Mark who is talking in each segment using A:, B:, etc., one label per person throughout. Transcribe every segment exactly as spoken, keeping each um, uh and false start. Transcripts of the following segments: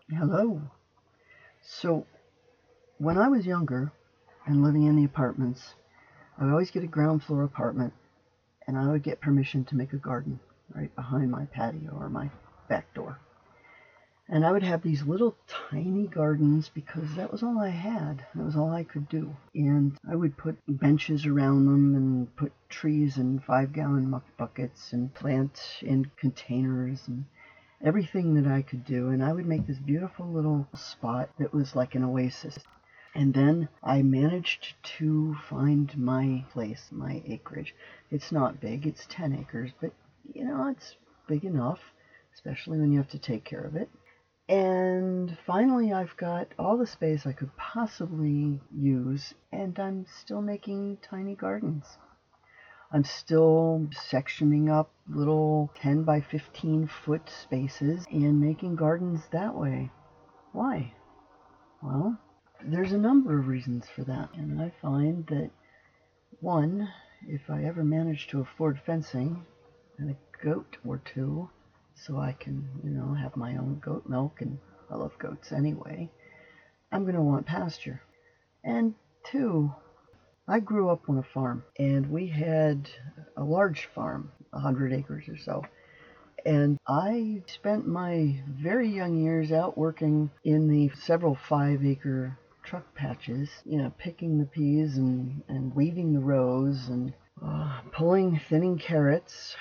A: Hello. So, when I was younger and living in the apartments, I would always get a ground floor apartment and I would get permission to make a garden right behind my patio or my back door. And I would have these little tiny gardens because that was all I had. That was all I could do. And I would put benches around them and put trees in five gallon muck buckets and plant in containers and everything that I could do, and I would make this beautiful little spot that was like an oasis. And then I managed to find my place, my acreage. It's not big, it's ten acres, but you know, it's big enough, especially when you have to take care of it. And finally, I've got all the space I could possibly use, and I'm still making tiny gardens. I'm still sectioning up little ten by fifteen foot spaces and making gardens that way. Why? Well, there's a number of reasons for that. And I find that, one, if I ever manage to afford fencing and a goat or two, so I can, you know, have my own goat milk, and I love goats anyway, I'm going to want pasture. And two, I grew up on a farm, and we had a large farm, a hundred acres or so. And I spent my very young years out working in the several five-acre truck patches, you know, picking the peas and, and weeding the rows and uh, pulling, thinning carrots.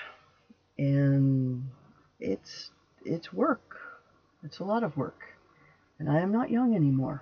A: And it's it's work. It's a lot of work. And I am not young anymore.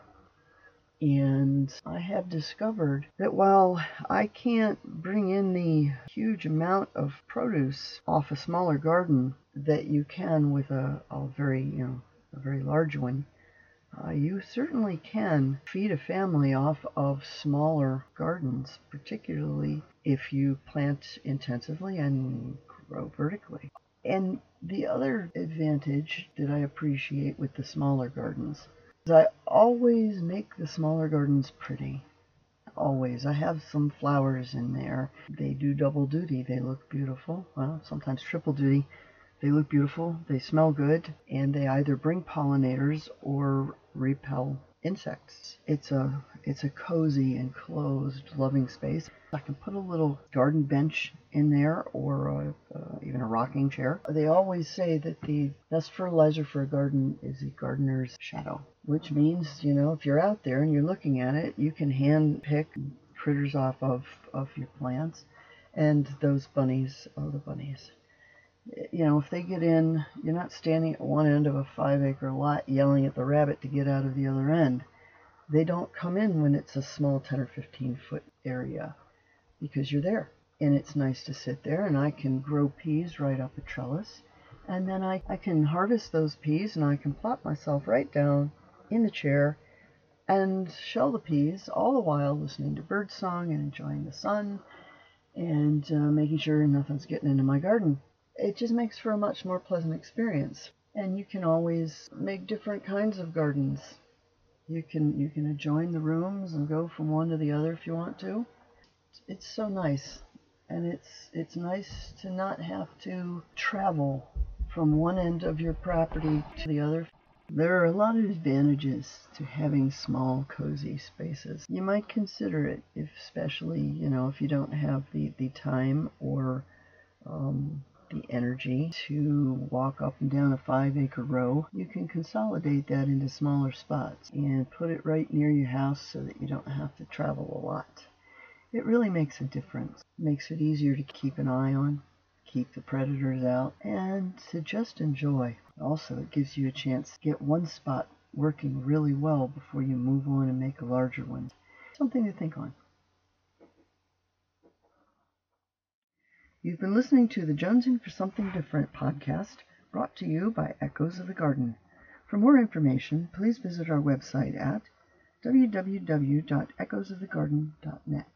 A: And I have discovered that while I can't bring in the huge amount of produce off a smaller garden that you can with a, a very, you know, a very large one, uh, you certainly can feed a family off of smaller gardens, particularly if you plant intensively and grow vertically. And the other advantage that I appreciate with the smaller gardens, I always make the smaller gardens pretty. Always. I have some flowers in there. They do double duty. They look beautiful. Well, sometimes triple duty. They look beautiful. They smell good. And they either bring pollinators or repel insects. It's a it's a cozy, enclosed, loving space. I can put a little garden bench in there, or a, uh, even a rocking chair. They always say that the best fertilizer for a garden is a gardener's shadow, which means, you know, if you're out there and you're looking at it, you can hand pick critters off of, of your plants. And those bunnies, oh, the bunnies. You know, if they get in, you're not standing at one end of a five acre lot yelling at the rabbit to get out of the other end. They don't come in when it's a small ten or fifteen foot area because you're there. And it's nice to sit there, and I can grow peas right up a trellis. And then I, I can harvest those peas, and I can plop myself right down in the chair and shell the peas, all the while listening to birdsong and enjoying the sun and uh, making sure nothing's getting into my garden. It just makes for a much more pleasant experience. And you can always make different kinds of gardens. You can you can adjoin the rooms and go from one to the other if you want to. It's so nice. And it's it's nice to not have to travel from one end of your property to the other. There are a lot of advantages to having small, cozy spaces. You might consider it, if especially, you know, if you don't have the, the time or um, the energy to walk up and down a five acre row. You can consolidate that into smaller spots and put it right near your house so that you don't have to travel a lot. It really makes a difference. It makes it easier to keep an eye on, keep the predators out, and to just enjoy. Also, it gives you a chance to get one spot working really well before you move on and make a larger one. Something to think on. You've been listening to the Jonesing for Something Different podcast, brought to you by Echoes of the Garden. For more information, please visit our website at w w w dot echoes of the garden dot net.